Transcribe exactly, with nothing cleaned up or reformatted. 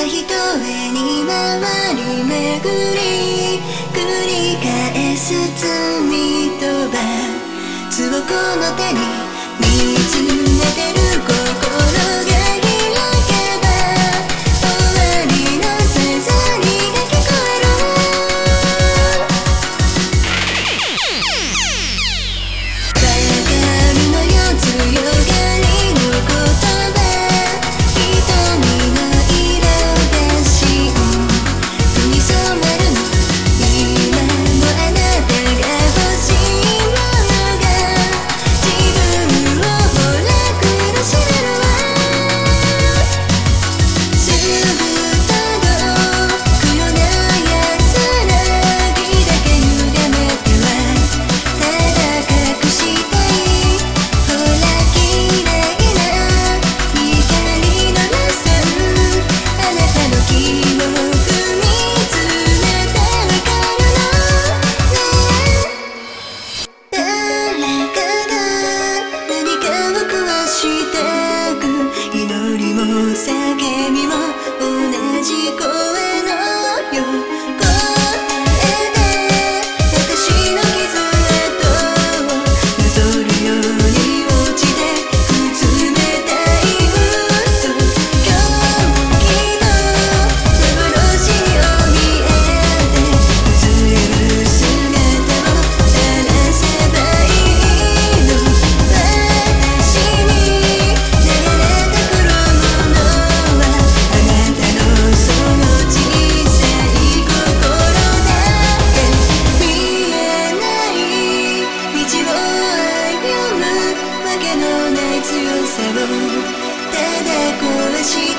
ひとえに回り巡り繰り返す罪と罰をこの手に見つめてる心が開けば終わりのさざりが聞こえるわかるのよ強がりの言葉瞳の色が真紅に染まるの今もあなたが欲しいものが自分をほら苦しめるわすぐ届くような安らぎだけ歪めてはただ隠したいほら綺麗な光のラストあなたの記憶見つめてわかるのね誰かが何かを壊してく祈りも叫びも同じ声のよ答えで私の傷跡をなぞるように落ちてく冷たい嘘狂気の幻を見えて崩れる姿を晒せばいいの私に流れてくるものはあなたのその小さい心だけ見えない道を歩むわけのない強さをただ壊し